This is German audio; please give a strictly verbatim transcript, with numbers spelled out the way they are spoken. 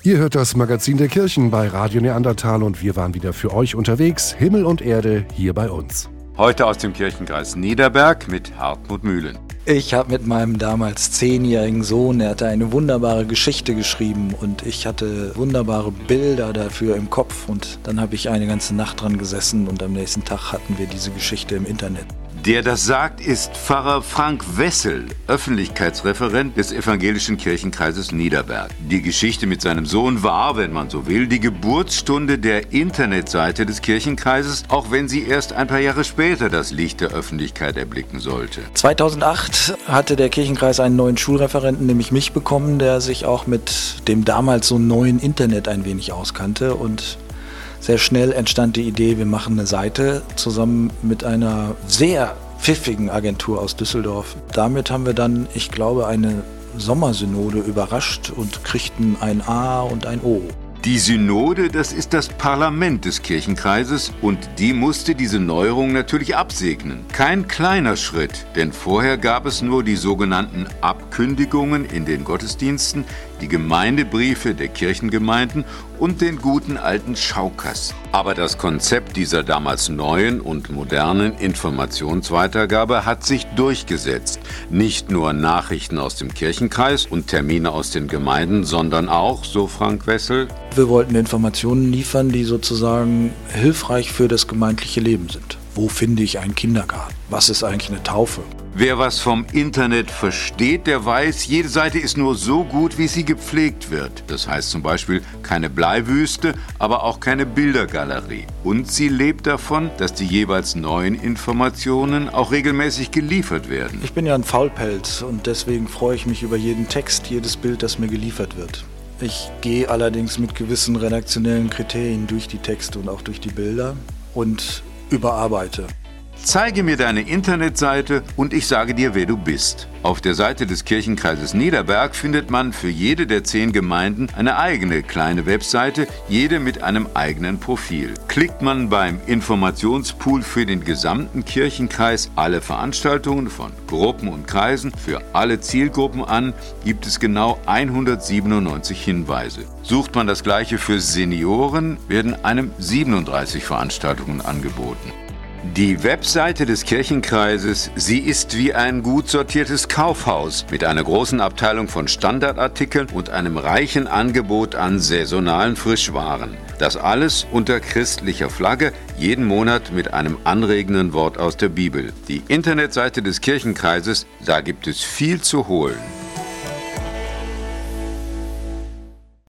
Ihr hört das Magazin der Kirchen bei Radio Neandertal und wir waren wieder für euch unterwegs, Himmel und Erde hier bei uns. Heute aus dem Kirchenkreis Niederberg mit Hartmut Mühlen. Ich habe mit meinem damals zehnjährigen Sohn, er hatte eine wunderbare Geschichte geschrieben und ich hatte wunderbare Bilder dafür im Kopf und dann habe ich eine ganze Nacht dran gesessen und am nächsten Tag hatten wir diese Geschichte im Internet. Der das sagt, ist Pfarrer Frank Wessel, Öffentlichkeitsreferent des Evangelischen Kirchenkreises Niederberg. Die Geschichte mit seinem Sohn war, wenn man so will, die Geburtsstunde der Internetseite des Kirchenkreises, auch wenn sie erst ein paar Jahre später das Licht der Öffentlichkeit erblicken sollte. zweitausendacht hatte der Kirchenkreis einen neuen Schulreferenten, nämlich mich, bekommen, der sich auch mit dem damals so neuen Internet ein wenig auskannte und sehr schnell entstand die Idee, wir machen eine Seite zusammen mit einer sehr pfiffigen Agentur aus Düsseldorf. Damit haben wir dann, ich glaube, eine Sommersynode überrascht und kriegten ein A und ein O. Die Synode, das ist das Parlament des Kirchenkreises und die musste diese Neuerung natürlich absegnen. Kein kleiner Schritt, denn vorher gab es nur die sogenannten Abkündigungen in den Gottesdiensten, die Gemeindebriefe der Kirchengemeinden und den guten alten Schaukasten. Aber das Konzept dieser damals neuen und modernen Informationsweitergabe hat sich durchgesetzt. Nicht nur Nachrichten aus dem Kirchenkreis und Termine aus den Gemeinden, sondern auch, so Frank Wessel, wir wollten Informationen liefern, die sozusagen hilfreich für das gemeindliche Leben sind. Wo finde ich einen Kindergarten? Was ist eigentlich eine Taufe? Wer was vom Internet versteht, der weiß, jede Seite ist nur so gut, wie sie gepflegt wird. Das heißt zum Beispiel keine Bleiwüste, aber auch keine Bildergalerie. Und sie lebt davon, dass die jeweils neuen Informationen auch regelmäßig geliefert werden. Ich bin ja ein Faulpelz und deswegen freue ich mich über jeden Text, jedes Bild, das mir geliefert wird. Ich gehe allerdings mit gewissen redaktionellen Kriterien durch die Texte und auch durch die Bilder und überarbeite. Zeige mir deine Internetseite und ich sage dir, wer du bist. Auf der Seite des Kirchenkreises Niederberg findet man für jede der zehn Gemeinden eine eigene kleine Webseite, jede mit einem eigenen Profil. Klickt man beim Informationspool für den gesamten Kirchenkreis alle Veranstaltungen von Gruppen und Kreisen für alle Zielgruppen an, gibt es genau hundertsiebenundneunzig Hinweise. Sucht man das gleiche für Senioren, werden einem siebenunddreißig Veranstaltungen angeboten. Die Webseite des Kirchenkreises, sie ist wie ein gut sortiertes Kaufhaus mit einer großen Abteilung von Standardartikeln und einem reichen Angebot an saisonalen Frischwaren. Das alles unter christlicher Flagge, jeden Monat mit einem anregenden Wort aus der Bibel. Die Internetseite des Kirchenkreises, da gibt es viel zu holen.